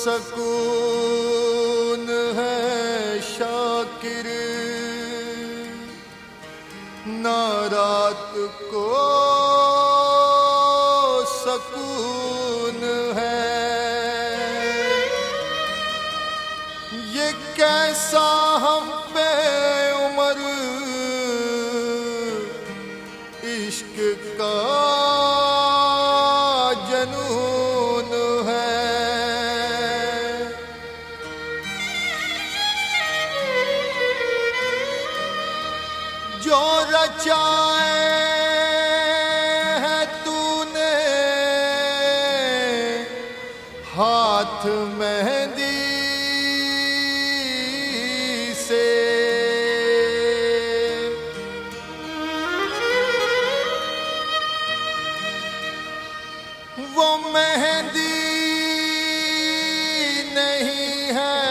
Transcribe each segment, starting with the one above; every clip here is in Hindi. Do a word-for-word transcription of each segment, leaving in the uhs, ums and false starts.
सुकून है शाकिर, ना रात को सुकून है। ये कैसा हम पे उमर इश्क का जनून है। जो रचाए है तूने हाथ मेहंदी से, वो मेहंदी नहीं है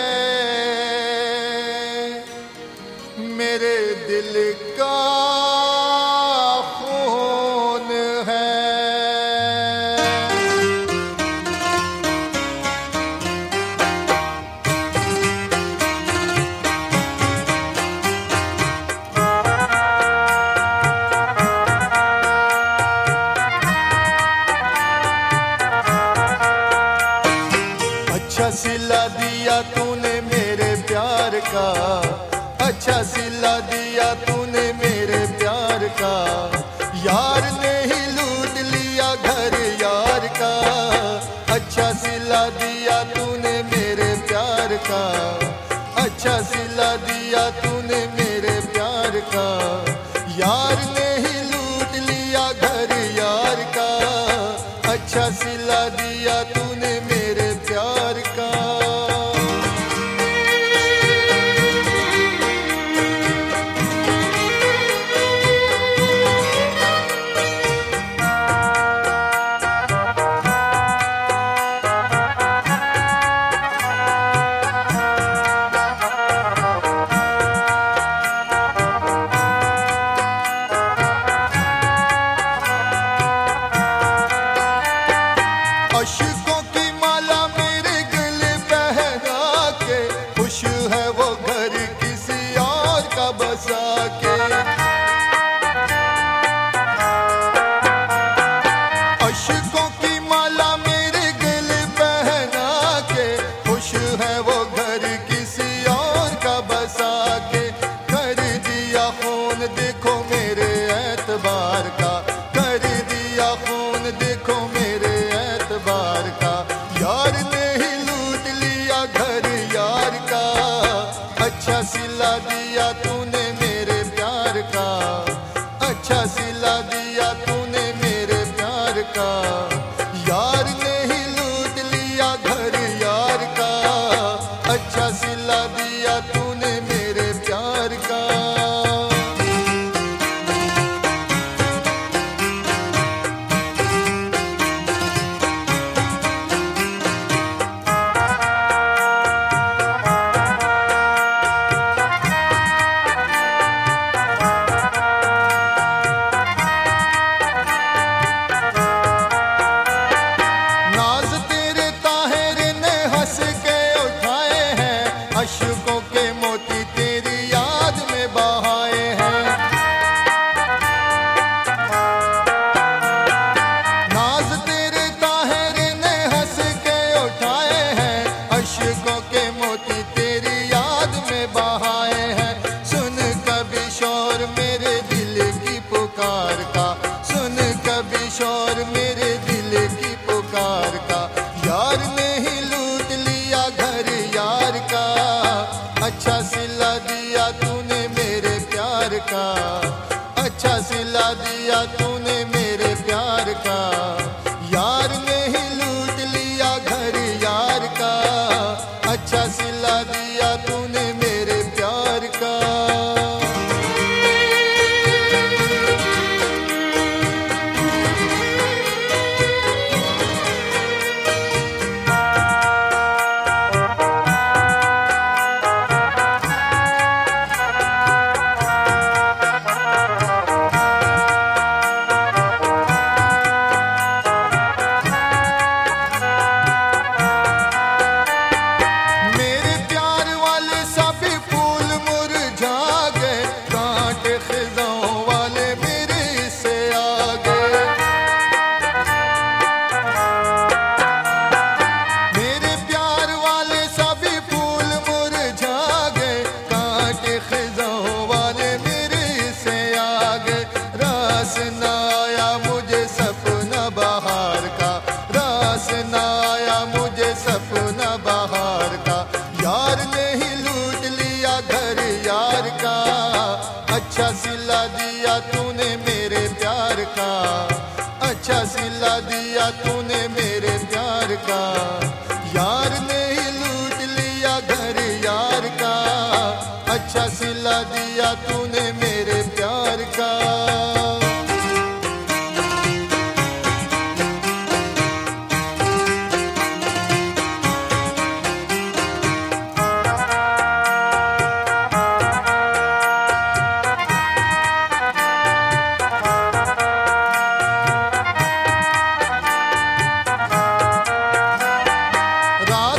मेरे दिल का खून है। अच्छा सिला दिया तूने मेरे प्यार का, अच्छा सिला दिया तूने मेरे प्यार का। यार ने ही लूट लिया घर यार का। अच्छा सिला दिया तूने मेरे प्यार का, अच्छा सिला दिया तूने मेरे प्यार का। यार ने ही लूट लिया घर यार का। अच्छा सिला दिया तूने मेरे प्यार का।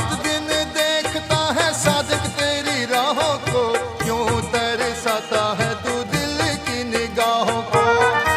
रात दिन देखता है सादिक तेरी राहों को, क्यों तरसाता है तू दिल की निगाहों को।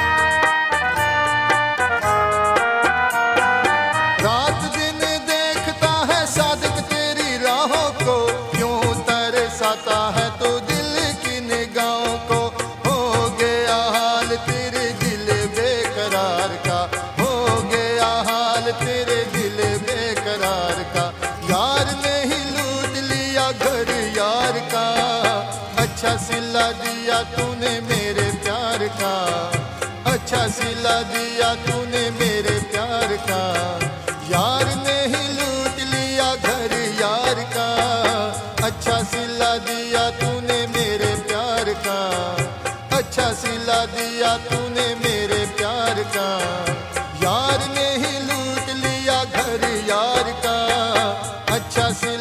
रात दिन देखता है सादिक तेरी राहों को, क्यों तरसाता है तू दिल की निगाहों को। हो गया हाल तेरे दिल बेकरार का, हो गया हाल तेरे दिल बेकरार का। यार ने ही लूट लिया घर यार का, अच्छा सिला दिया तूने मेरे प्यार का, अच्छा सिला दिया तूने मेरे प्यार का। यार ने ही लूट लिया घर यार का, अच्छा सिला दिया तूने मेरे प्यार का, अच्छा सिला दिया तूने मेरे प्यार का। यार ने ही लूट लिया घर यार का, अच्छा सिला